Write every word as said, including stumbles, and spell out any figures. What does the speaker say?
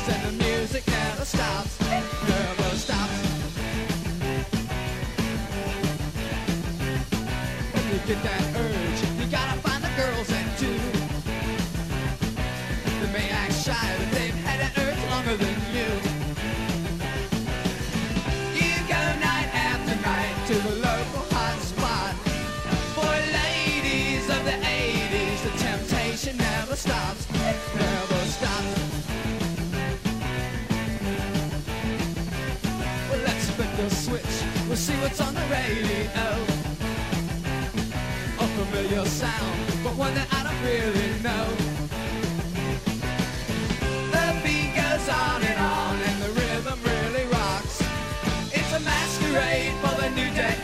moves and the music never stops, it never stops. When you get that urge, you gotta find the girls and do. They may act shy, but they've had that urge longer than you. You go night after night to the local hot spot. For ladies of the eighties, the temptation never stops, it never stops. Well, let's flip the switch, we'll see what's on the radio. A familiar sound, but one that I don't really know. The beat goes on and on, and the rhythm really rocks. It's a masquerade for the new decade.